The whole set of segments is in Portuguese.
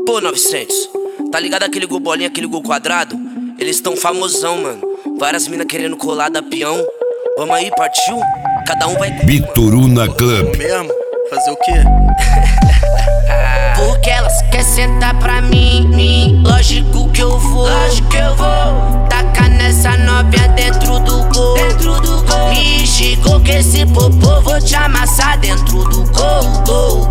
Pô, 900, tá ligado aquele gol bolinha, aquele gol quadrado? Eles tão famosão, mano. Várias minas querendo colar da peão. Vamos aí, partiu? Cada um vai com Bituruna Club. Mesmo? Fazer o quê? Porque elas querem sentar pra mim. Lógico que eu vou. Tacar nessa novinha dentro do gol. Me chegou que esse popô vou te amassar dentro do gol.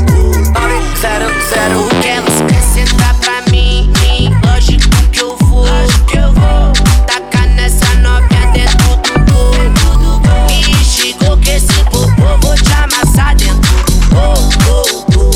Porque elas querem sentar pra mim. Lógico que eu vou. Tacar nessa novinha dentro do gol. Me chegou que esse popô vou te amassar dentro do gol.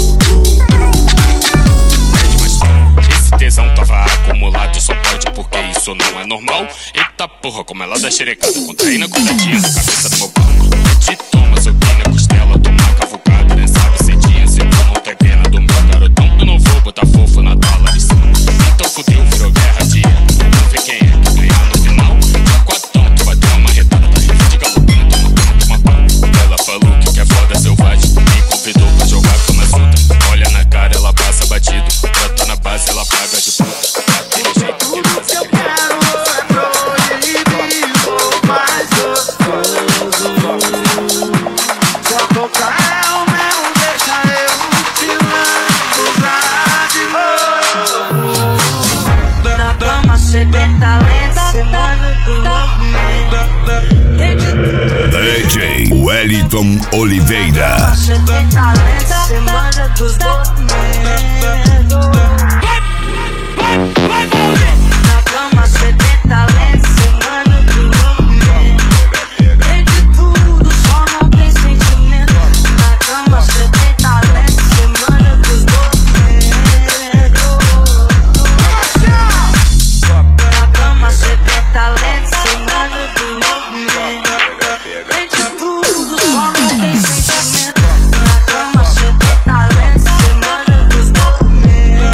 Esse tesão tava acumulado, só pode porque isso não é normal. Eita porra, como ela dá xerecada, contraína cuidadinha na cabeça do meu pau. Te toma, soquinha na costela, toma cavucada, nem sabe cedinha, se tu não tem pena do meu garotão. Eu não vou botar fofo na tala de cima. Então fudeu, virou guerra de vamos ver quem é que ganha no final. Já quatão, tu vai ter uma retada da rede de galopinho, toma pau. Ela falou que quer foda selvagem, me convidou pra jogar com mais fruta. Olha na cara, ela passa batido, brota na base, ela paga de puta. Aquele jeito que faz eu quero é proibido, mas gostoso. Só tocar é o meu, deixa eu te lambuzar de novo. Na cama cê tem talento, cê manda do movimento. DJ Wellington Oliveira. Cê tem talento, cê manda dos movimentos. Na cama cê tem talento, cê manda do movimento. Tem de tudo, só não tem sentimento. Na cama cê tem talento, cê manda dos movimentos. Na cama cê tem talento, cê manda do movimento. Tem de tudo, só não tem sentimento. Na cama cê tem talento, cê manda dos movimentos.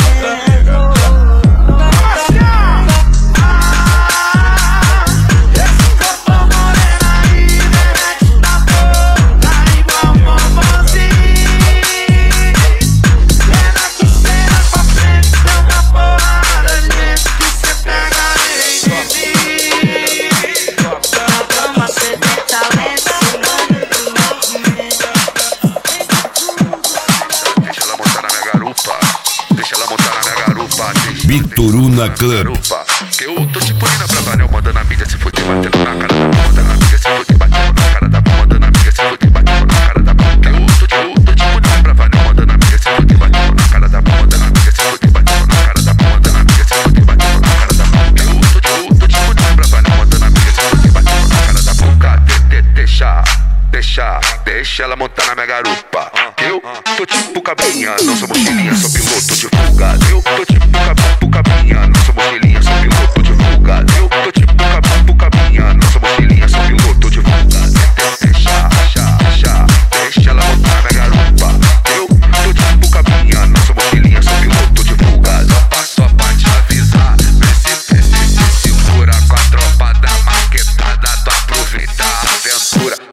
Bituruna Club. Que eu tô tipo Nina Bravanel, mandando a mídia se fuder, batendo na cara da mão, mandando a amiga se fuder, batendo na cara da mão, mandando a amiga se fuder, batendo na cara da mão. Que eu tô tipo Nina Bravanel, mandando a amiga se fuder, batendo na cara da mão, mandando a amiga se fuder, batendo na cara da mão, mandando a amiga se fuder, batendo na cara da mão. Que eu tô tipo Nina Bravanel, mandando a amiga se fuder, batendo na cara da mão. Deixa ela montar na minha garupa. Eu tô tipo cabrinha, não sou mochilinha, sou piloto de fuga. Eu tô tipo cabrinha, não sou mochilinha.